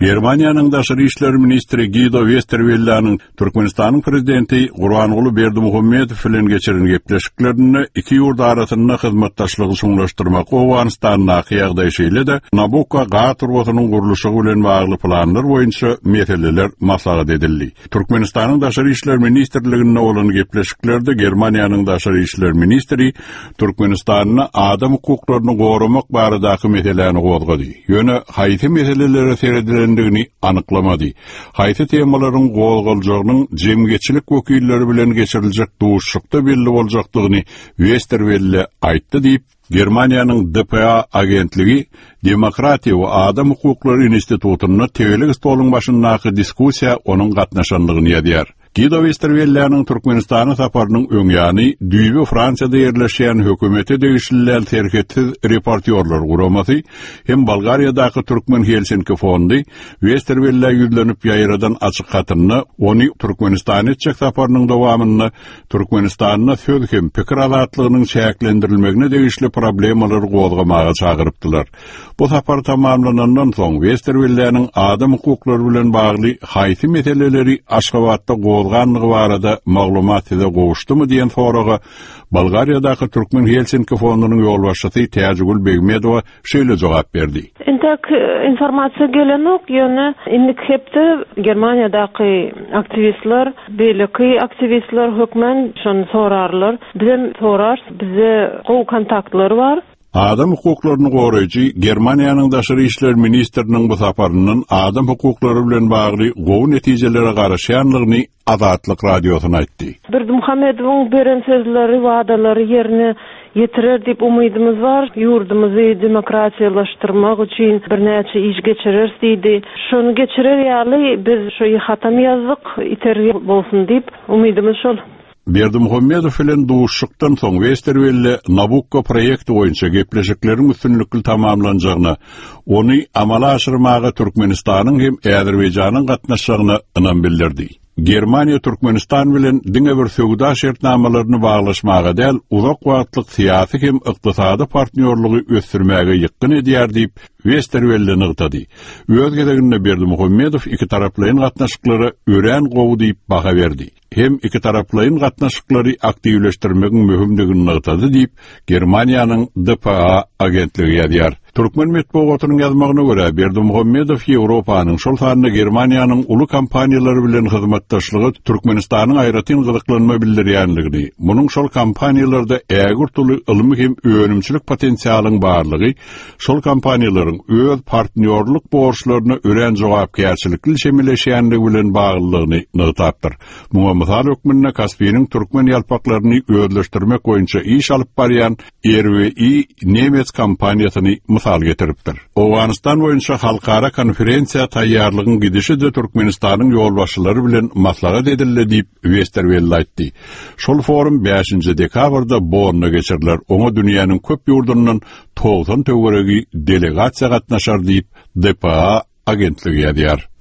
Germaniýanyň daşary işler ministri Guido Westerwelle'niň Türkmenistanyň prezidenti Gurbanuly Berdimuhammedow bilen geçiren gepleşiklerini iki ýurt arasynda hyzmatdaşlygy şuňlaşdyrmak Owganystanyň ýagdaýy şeýle de Nabucco gaz turbasynyň gurulşy bilen bagly planlar boýunça meseleler maslahat edildi. Türkmenistanyň daşary işler ministrliginde bolan gepleşiklerde Germaniýanyň daşary işler ministri Türkmenistanyň adam hukuklaryny goramak baradaky meselelerini gozgady. Ýöne haýsy meseleleri seredilen anyklamadı. Haýsy temalaryň gozgaljagynyň jemgyçilik wekilleri bilen geçiriljek duşlukda belli boljakdygyny Westerwelle aýtdy diýip Germaniýanyň DPA agentligi Demokratiýa we Adam hukuklary institutyna tegelik stoluň başyndaky diskussiýa onuň gatnaşandygyny ýadyar. Guido Westerwelle'niň Türkmenistana saparynyň öňýany düýbi Fransiýada ýerleşýän hökümete degişliler terketsiz reportýorlar guramasy hem Bolgariýadaky Türkmen Helsinki fondy Westerwelle ýüzlenip ýaýradan açyk hatyny ony Türkmenistana etjek saparynyň dowamyny Türkmenistanyň söz hem pikir azatlygynyň şäklendirilmegine degişli problemalary gozgamaga çagyrypdylar. Bu sapar tamamlanandan soň Westerwelle'niň adam hukuklary bilen bagly haýsy meseleleri Aşgabatda bolganlygy barada maglumat ede gowuşdymy diýen soraga Bolgariýadaky Türkmen Helsinki fondunyň ýolbaşçysy Täjegül Begmedowa şeýle jogap berdi. Entek informasiýa gelenok ýöne indi hepde Germaniýadaky aktivistler, belki aktivistler hökmen şonu sorarlar. Bize sorar, bize gowy kontaktlary bar. Adam hukuklaryny goraýjy Germaniýanyň daşary işler ministriniň bu saparynyň adam hukuklary bilen bagly gowy netijelere garaşýanlygyny Azatlyk radiosyna aýtdy. Berdimuhammedowyň beren sözleri, wagdalary ýerine ýetirer diýip umydymyz bar. Ýurdumyzy demokratiýalaşdyrmak üçin birnäçe iş geçirer diýdi. Şonu geçirer ýaly biz şu hatam ýazdyk, iter bolsun diýip umydymyz şol. Berdimuhammedow bilen duşlukdan soň Westerwelle Nabucco proýekti boýunça gepleşikleriň üstünlükli tamamlanjagyna, ony amala aşyrmaga Türkmenistanyň hem Äzerbeýjanyň gatnaşagyna ynam bildirdi. Germaniýa Türkmenistan bilen diňe bir söwda şertnamalaryny baglaşmaga däl, uzak wagtlyk syýasy hem ykdysady partnerligy ösdürmäge ýykyn edýär diýip Westerwelle nygtady. Öz gezeginde Berdimuhammedow iki taraplaryň gatnaşyklary ören gowy diýip baha berdi. Hem iki taraplaryň gatnaşyklary aktiwleşdirmegiň möhümdigini nygtady diýip Germaniýanyň DPA agentligi ýadyar. Türkmen metbuatynyň ýazmagyna görä Berdimuhammedow Ýewropanyň şol sanyna Germaniýanyň uly kampaniýalary bilen hyzmatdaşlygy Türkmenistanyň aýratyn gyzyklanma bildirýänligini, munyň şol kampaniýalarda ägir tuly ilmi hem öňümçilik potensialyň barlygy, şol kampaniýalaryň öz partnerlik borçlaryna ören jogapkärçilikli şemleşýänligi bilen baglylygyny nygtapdyr. Muňa mysal hökmünde Kaspiýanyň türkmen ýalpaklaryny özleşdirmek boýunça iş alyp barýan RWI Nemes kampaniýasyny misal getiripdir. Owganystan boýunça halkara konferensiýa taýýarlygyň gidişi de Türkmenistanyň ýolbaşçylary bilen maslahat edildi diýip Westerwelle aýtdy. Şol forum 5 dekabrda Bonnda geçiriler. Oňa dünýäniň köp ýurdundan 90 töweregi delegasiýa gatnaşar diýip DPA agentligi ýadyar.